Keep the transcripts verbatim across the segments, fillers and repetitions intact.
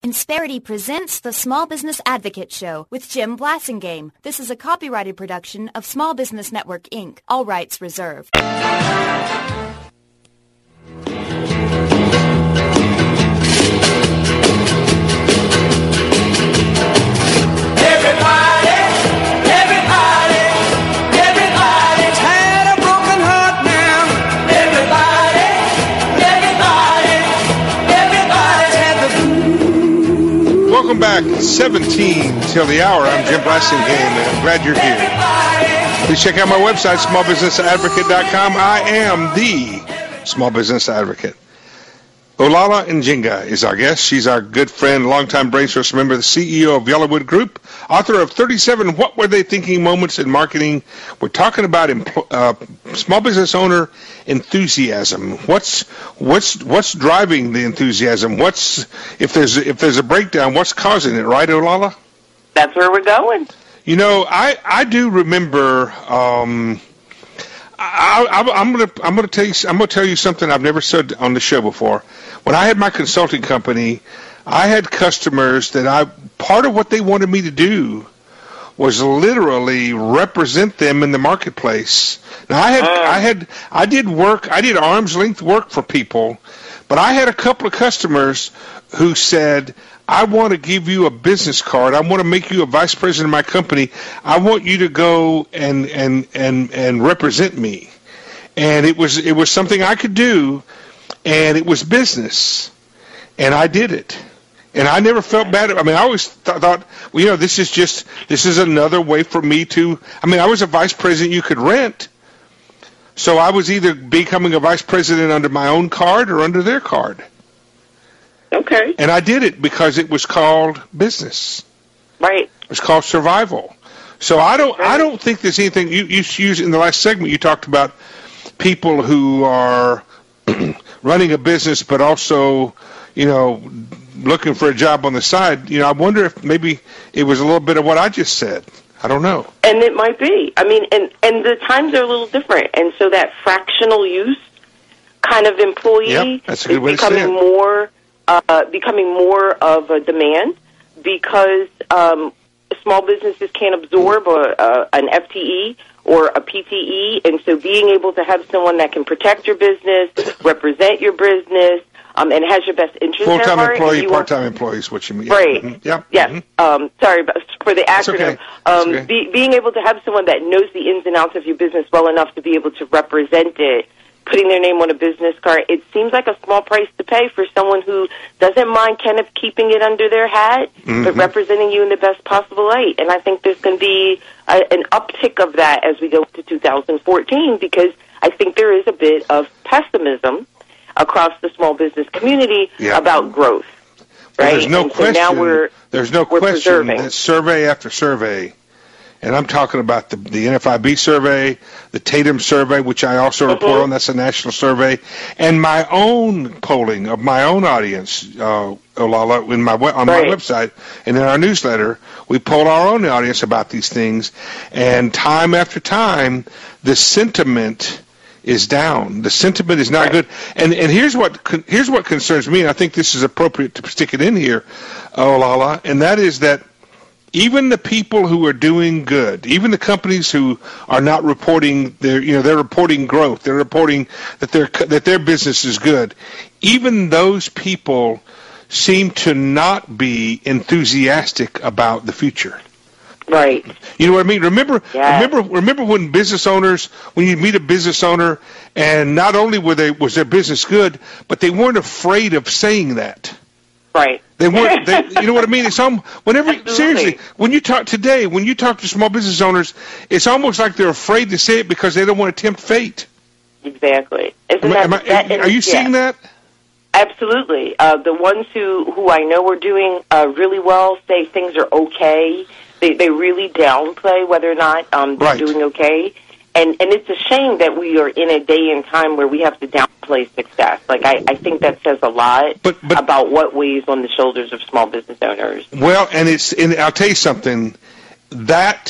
Insperity presents the Small Business Advocate Show with Jim Blasingame. This is a copyrighted production of Small Business Network, Incorporated. All rights reserved. Welcome back, seventeen till the hour. I'm Jim Blasingame, and I'm glad you're here. Please check out my website, small business advocate dot com. I am the Small Business Advocate. Olala Njinga is our guest. She's our good friend, longtime Brainsource member, the C E O of Yellowwood Group, author of thirty-seven What Were They Thinking Moments in Marketing. We're talking about empl- uh, small business owner enthusiasm. What's what's what's driving the enthusiasm? What's if there's if there's a breakdown? What's causing it? Right, Olala? That's where we're going. You know, I I do remember. Um, I, I, I'm gonna I'm gonna tell you I'm gonna tell you something I've never said on the show before. When I had my consulting company, I had customers that I part of what they wanted me to do was literally represent them in the marketplace. Now I had uh. I had I did work I did arm's length work for people, but I had a couple of customers who said, I want to give you a business card. I want to make you a vice president of my company. I want you to go and and and and represent me. And it was it was something I could do, and it was business, and I did it. And I never felt bad. I mean, I always th- thought, well, you know, this is just this is another way for me to. I mean, I was a vice president you could rent, so I was either becoming a vice president under my own card or under their card. Okay. And I did it because it was called business. Right. It was called survival. So I don't. Right. I don't think there's anything. You you use in the last segment. You talked about people who are running a business, but also, you know, looking for a job on the side. You know, I wonder if maybe it was a little bit of what I just said. I don't know. And it might be. I mean, and and the times are a little different, and so that fractional use kind of employee yep, that's a good is way becoming to say it. more. Uh, becoming more of a demand because um, small businesses can't absorb a, a, an F T E or a P T E, and so being able to have someone that can protect your business, represent your business, um, and has your best interest at heart. Full-time employee, you part-time want, employee is what you mean. Right. Mm-hmm. Yep. Yes. Mm-hmm. Um, sorry but for the acronym. Okay. Um, okay. be, being able to have someone that knows the ins and outs of your business well enough to be able to represent it, putting their name on a business card, it seems like a small price to pay for someone who doesn't mind kind of keeping it under their hat, mm-hmm. but representing you in the best possible light. And I think there's going to be a, an uptick of that as we go to two thousand fourteen, because I think there is a bit of pessimism across the small business community yeah. about growth. Right? Well, there's no and question. So now we're, there's no we're question preserving. that survey after survey, and I'm talking about the, the N F I B survey, the Tatum survey, which I also mm-hmm. report on. That's a national survey. And my own polling of my own audience, uh, Olala, in my, on my right. website and in our newsletter, we poll our own audience about these things. And time after time, the sentiment is down. The sentiment is not right. good. And and here's what here's what concerns me, and I think this is appropriate to stick it in here, Olala, and that is that even the people who are doing good, even the companies who are not reporting their, you know, they're reporting growth, they're reporting that their that their business is good. Even those people seem to not be enthusiastic about the future. Right. You know what I mean? Remember, yeah. remember, remember when business owners, when you meet a business owner, and not only were they was their business good, but they weren't afraid of saying that. Right. They weren't. They, you know what I mean? It's um. Whenever Absolutely. seriously, when you talk today, when you talk to small business owners, it's almost like they're afraid to say it because they don't want to tempt fate. Exactly. Isn't am, that, am I, that are you yeah. seeing that? Absolutely. Uh, the ones who, who I know are doing uh, really well say things are okay. They they really downplay whether or not um, they're right. doing okay. And and it's a shame that we are in a day and time where we have to downplay success. Like, I, I think that says a lot but, but, about what weighs on the shoulders of small business owners. Well, and it's and I'll tell you something, that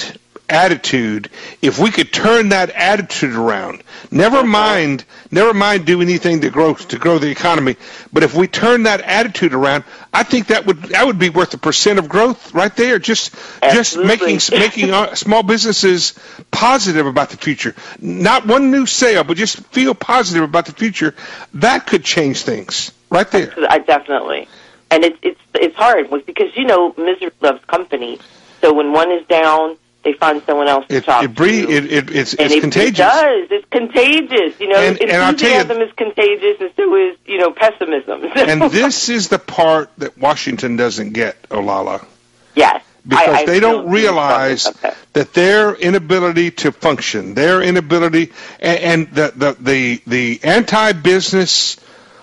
attitude, if we could turn that attitude around, never mind, never mind do anything to grow to grow the economy, but if we turn that attitude around, I think that would that would be worth a percent of growth right there. Just Absolutely. just making making uh, small businesses positive about the future, not one new sale, but just feel positive about the future. That could change things right there. I definitely, and it's it's it's hard because you know misery loves company. So when one is down, they find someone else to It, talk it, breed, to. it, it it's, and it's it, contagious. It does. It's contagious. You know, And- and I'll tell you- enthusiasm is contagious, and so is you know pessimism. And this is the part that Washington doesn't get, Olala. yes, Because I, I they don't feel realize strongly about that their inability to function, their inability, and, and the, the, the, the anti-business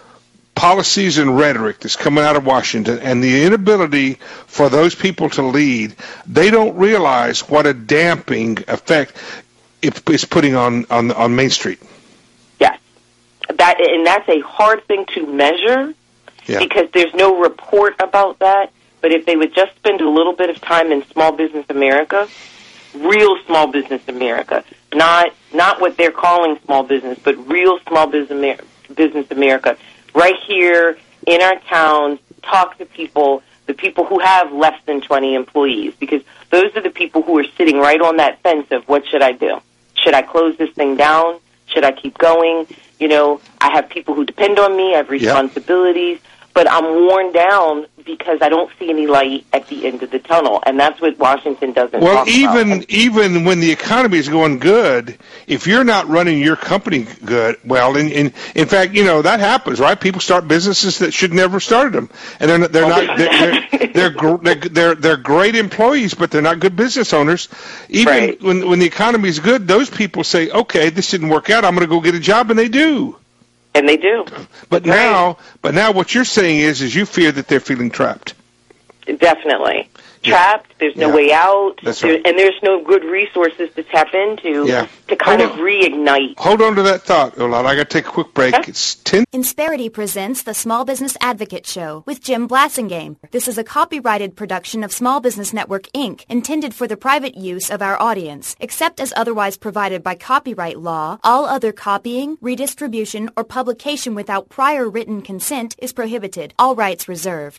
policies and rhetoric that's coming out of Washington and the inability for those people to lead, they don't realize what a damping effect it is putting on, on, on Main Street. Yes, that and that's a hard thing to measure Yeah. because there's no report about that. But if they would just spend a little bit of time in Small Business America, real Small Business America, not not what they're calling small business, but real Small Business Amer- Business America, right here in our towns, talk to people, the people who have less than twenty employees, because those are the people who are sitting right on that fence of what should I do? Should I close this thing down? Should I keep going? You know, I have people who depend on me. I have responsibilities. But I'm worn down because I don't see any light at the end of the tunnel, and that's what Washington doesn't Well, talk even about. even when the economy is going good, if you're not running your company good, well, in in, in fact, you know that happens, right? People start businesses that should never started them, and they're they're not they're they're they're, gr- they're, they're, they're great employees, but they're not good business owners. Even Right. when when the economy is good, those people say, "Okay, this didn't work out. I'm going to go get a job," and they do. And they do. But Right. now, but now, what you're saying is, is you fear that they're feeling trapped. Definitely. Yeah. Trapped, there's no Yeah. way out, That's there- right. and there's no good resources to tap into Yeah. to kind Hold of on. reignite. Hold on to that thought, Ola. I got to take a quick break. Okay. It's ten. Insperity presents the Small Business Advocate Show with Jim Blassingame. This is a copyrighted production of Small Business Network, Incorporated, intended for the private use of our audience. Except as otherwise provided by copyright law, all other copying, redistribution, or publication without prior written consent is prohibited. All rights reserved.